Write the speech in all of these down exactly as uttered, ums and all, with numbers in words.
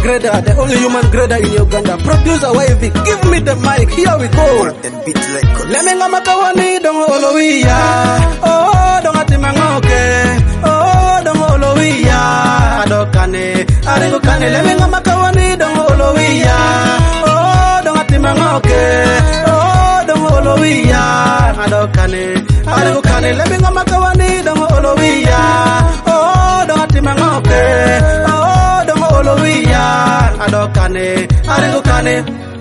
grader, the only human grader in Uganda. Producer Wavy, give me the mic, here we go. Let me ngama kawani dongo olowiya. Oh, dongo timangoke. Oh, dongo olowiya. Adokane, arengo kane. Let me ngama kawani dongo olowiya. Oh, dongo timangoke. Oh, dongo olowiya. Adokane, arengo kane. Let me ngama kawani dongo olowiya. Oh, dongo timangoke. Oh, dongo olowiya. Adokane, arengo kane.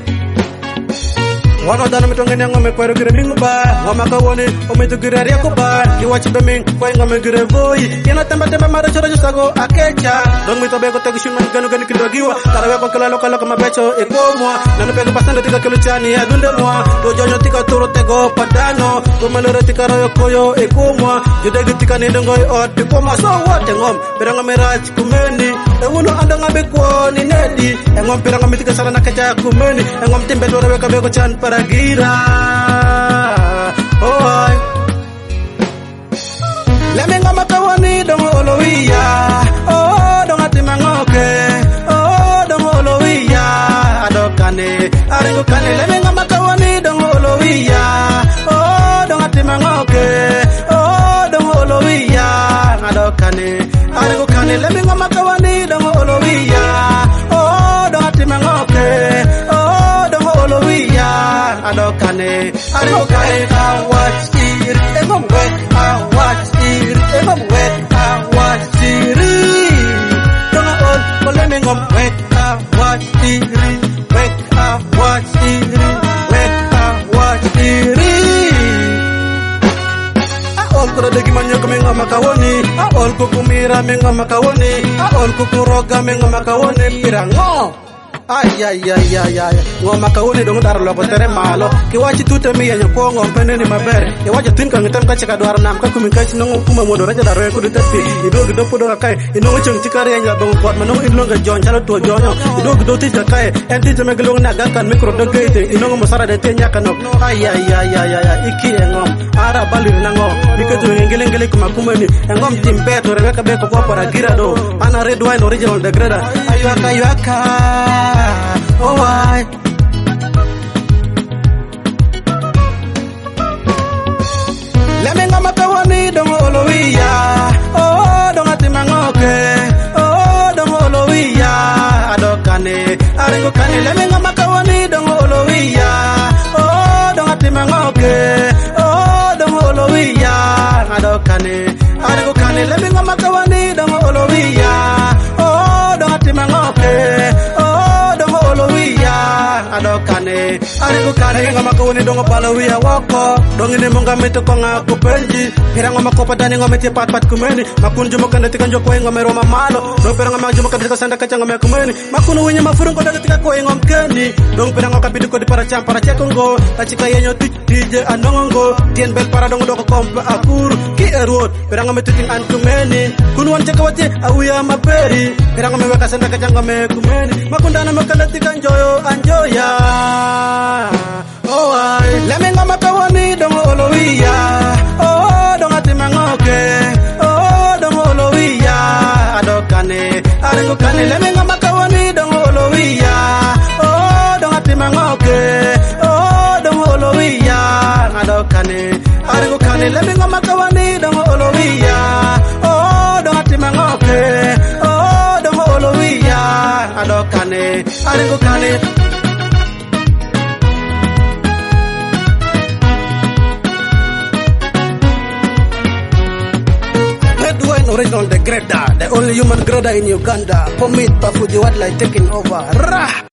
Wano dana mitongene ngome kwero gire mingu ba ngoma kawoni omitu gire riako ba kiwachi beming kwa ngome gire boy kina temba temba mara chora justago akecha dong mito beko tegi shuman ganu gani kidogiwa karawe kwa kila loka loka mabecho ekomwa nanu peko pasanda tika kiluchani adunde mwa dojonyo tika turo tego padano gomalore tika royo koyo ekomwa judegi tika nindongoi ot ekomwa so what ngom peranga merach kumeni ewuno andanga beko ni nedi ngom peranga mitika sara nakecha kumeni ngom timbe lore weka beko chan para gira, oh, let me ngama kawani dongo olowiya, oh, dongo timangoke, oh, dongo olowiya, adokane, arengo kane, let me ngama kawani dongo olowiya, oh, dongo timangoke, oh, dongo olowiya, adokane, arengo kane, let me ngama kawani dongo olowiya, oh, dongo timangoke, oh, dongo olowiya. Adokane, adokane, I watch it, emom wet, I watch it, emom wet, I watch it. Don't all, but let me go wet, I watch it, wet, I watch it, wet, I watch it. I all kura degi manyo kame ngama kawoni, I all kukumira me ngama kawoni, I all kukuroga me ngama kawoni, pirango. Ay ay ay ay ay ngoma kauni dong dar loko tere malo kiwachi tute mi yanyo ko ngom pene ni maber kiwachi tin kan ngitam ka chika dwar nam ka kumi kachi nongo kuma modo raja daro ko ditepi ido gido podo kai ino chung tikare nya dong kot mano ino ga jon chalo to jonyo ido gido tika kai en tite me glong na gakan mikro do gate ino ngo sara de te nya kanok ay ay ay ay ay iki ngom ara balir nango biketu ngele ngele kuma kumani ngom timpe to reka be ko para gira do ana red wine original de greda ayaka ayaka. Oh, why? Let me ngama kawani dongo olowiya. Oh, dongo timangoke. Oh, dongo olowiya. Adokane, arengo kane. Let me ngama kawani dongo olowiya. Oh, dongo timangoke. Oh, dongo olowiya. Adokane, arengo kane. Let me ngama kawani dongo olowiya. Oh, dongo timangoke. Adokane, arengo kane ngama kawani dongo palawiya woko dongi ne monga meto ko nga kupenji hira ngoma ko padani ngoma ti pat pat kumeni makun jumo kan tika njoko ngoma roma malo do pera ngama jumo kan tika sanda kacha ngoma kumeni makunu winya mafurun ko tika ko ngom keni dong pera ngoma kapidi ko di para cham para chekongo tachika yenyo tije anongo tien bel para dongo doko kompa akur ki erot pera ngoma tiking an kumeni kunu wan chakawati awiya maperi pera ngoma weka sanda kacha ngoma kumeni makundana makala tika njoyo anjoya. Oh, I let me ngama kawani dongo olowiya. Oh, dongo timangoke. Oh, dongo olowiya. Adokane, arengo kane. Let me ngama kawani dongo olowiya. Oh, dongo timangoke. Oh, dongo olowiya. Adokane, arengo kane. Let me ngama kawani dongo olowiya. Oh, dongo timangoke. Oh, dongo olowiya. Adokane, arengo kane. Original the grader, the only human grader in Uganda. Pomit Pafuji Wadlai taking over. Rah!